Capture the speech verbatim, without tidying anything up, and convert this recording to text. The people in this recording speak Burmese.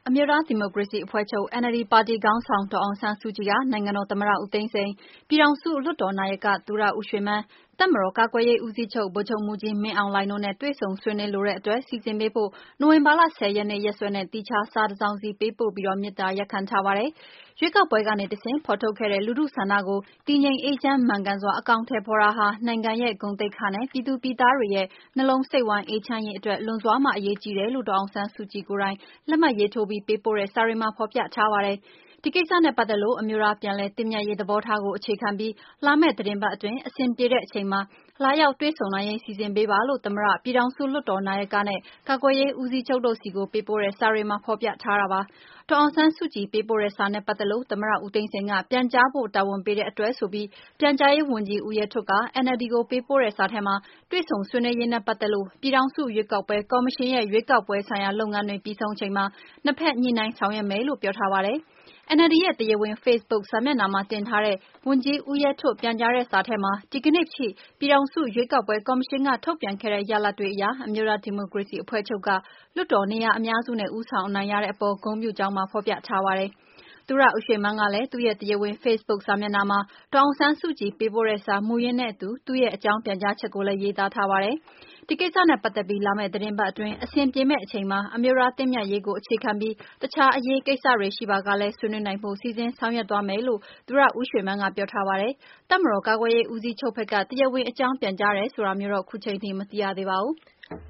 အမျိုးသားဒီမိုကရေစီအဖွဲ့ချုပ် N L D ပါတီခေါင်းဆောင်ဒေါ်အောင်ဆန်းစုကြည်ကနိုင်ငံတော်သမ္မတဦးသိန်းစိန်၊ပြည်ထောင်စုလွှတ်တော်နာယကသူရဦးရွှေမန်း၊တပ်မတော်ကာကွယ်ရေးဦးစီးချုပ်ဗိုလ်ချုပ်မှူးကြီးမင်းအောင်လှိုင်တို့နဲ့တွေ့ဆုံဆွေးနွေးလိုတဲ့အတွက်စီစဉ်ပေးဖို့နိုဝင်ဘာလဆယ်ရက်နေ့ရက်စွဲနဲ့သီးခြားစာတစ်စောင်စီပေးပို့ပြီးမေတ္တာရပ်ခံထားပါတယ်။ရွေးကောက်ပွဲကနေတဆင့်ဖော်ထုတ်ခဲ့တဲ့လူထုဆန္ဒကိုတည်ငြိမ်အေးချမ်းမှန်ကန်စွာအကောင်အထည်ဖော်တာဟာနိုင်ငံရဲ့ဂုဏ်သိက္ခာနဲ့ပြည်သူပြည်သားတွေရဲ့နှလုံးစိတ်ဝမ်းအေးချမ်းရေးအတွက်လွန်စွာမှအရေးကြီးတယ်လို့ဒေါ်အောင်ဆန်းစုကြည်ကိုယ်တိုင်လက်မှတ်ရေးထိုးပြီးပေးပို့တဲ့စာတွေမှာဖော်ပြထားပါတယ်။ဒီကိစ္စနဲ့ပတ်သက်လို့အမျိုးသားပြန်လည်သင့်မြတ်ရေးသဘောထားကိုအခြေခံပြီးလာမယ့်သတင်းပတ်အတွင်းအဆင်ပြေတဲ့အချိန်မှာလာရောက်တွေ့ဆုံနိုင်ရေးစီစဉ်ပေးပါလို့သမ္မတ၊ပြည်ထောင်စုလွှတ်တော်နာယကနဲ့ကာကွယ်ရေးဦးစီးချုပ်တို့ဆီကိုပေးပို့တဲ့စာတွေမှာဖော်ပြထားတာပါ။ဒေါ်အောင်ဆန်းစုကြည်ပေးပို့တဲ့စာနဲ့ပတ်သက်လို့သမ္မတဦးသိန်းစိန်ကပြန်ကြားဖို့တာဝန်ပေးတဲ့အတွက်ဆိုပြီးပြန်ကြားရေးဝန်ကြီးဦးရဲထွဋ်က N L D ကိုပေးပို့တဲ့စာထဲမှာတွေ့ဆုံဆွေးနွေးရေးနဲ့ပတ်သက်လို့ပြည်ထောင်စုရွေးကောက်ပွဲကော်မရှင်ရဲ့ရွေးကောက်ပွဲဆိုင်ရာလုပ်ငန်းတွေပြီးဆုံးချိန်မှာနှစ်ဖက်ညှိနှိုင်းဆောင်ရွက်မယ်လို့ပြောထားပါတယ်။ N L D ရဲ့တရားဝင် Facebook စာမျက်နှာမှာတင်ထားတဲ့ဝန်ကြီးဦးရဲထွဋ်ပြန်ကြားတဲ့စာထဲမှာဒီကနေ့ထိပြည်ထောင်စုရွေးကောက်ပွဲကော်မရှင်ကထုတ်ပြန်ခဲ့တဲ့ရလဒ်တွေအရအမျိုးသားဒီမိုကရေစီအဖွဲ့ချုပ်ကလွှတ်တော်နေရာအများစုနဲ့ဦးဆောင်အနိုင်ရတဲ့အပေါ်ဂုဏ်ပြုကြောင်းပါဖော်ပြထားပါတယ်။သူရဦးရွှေမန်းကလည်းသူ့ရဲ့တရားဝင် Facebook စာမျက်နှာမှာဒေါ်အောင်ဆန်းစုကြည်ပေးပို့တဲ့စာမူရင်းနဲ့အတူသူ့ရဲ့အကြောင်းပြန်ကြားချက်ကိုလည်းရေးသားထားပါတယ်။ဒီကိစ္စနဲ့ပတ်သက်ပြီးလာမယ့်သတင်းပတ်အတွင်းအဆင်ပြေမယ့်အချိန်မှာအမျိုးသားသင့်မြတ်ရေးကိုအခြေခံပြီးတခြားအရေးကိစ္စတွေရှိပါကလည်းဆွေးနွေးနိုင်ဖို့စီစဉ်ဆောင်ရွက်သွားမယ်လို့သူရဦးရွှေမန်းကပြောထားပါတယ်။တပ်မတော်ကာကွယ်ရေးဦးစီးချုပ်ဘက်ကတရားဝင်အကြောင်းပြန်ကြားတယ်ဆိုတာမျိုးတော့ခုချိန်ထိမသိရသေးပါဘူး။